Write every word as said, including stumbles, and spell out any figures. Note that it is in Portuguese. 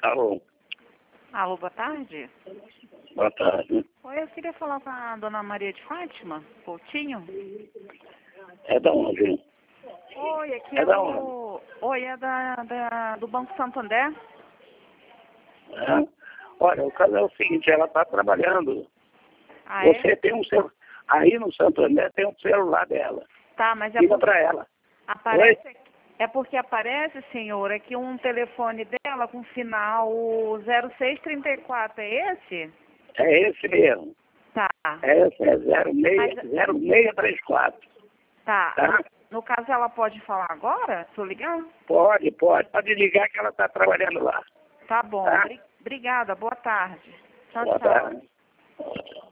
Alô, Alô, boa tarde. boa tarde. Oi, eu queria falar com a dona Maria de Fátima Coutinho. É da onde? Oi, aqui É é da o... Oi, é da, da- do Banco Santander. É? Olha, o caso é o seguinte, ela está trabalhando. Ah, é? Você tem um celular. Aí no Santander tem um celular dela. Tá, mas é Liga porque para ela. aparece... É porque aparece, senhor, aqui um telefone dela com final zero seis trinta e quatro, é esse? É esse mesmo. Tá, É esse, é zero seis Mas- zero seis três quatro. tá. Tá? No, no caso, ela pode falar agora? Se eu ligar? Pode, pode. Pode ligar que ela está trabalhando lá. Tá bom. Tá? Bri- Obrigada, boa tarde. Tchau, Boa tchau. tarde.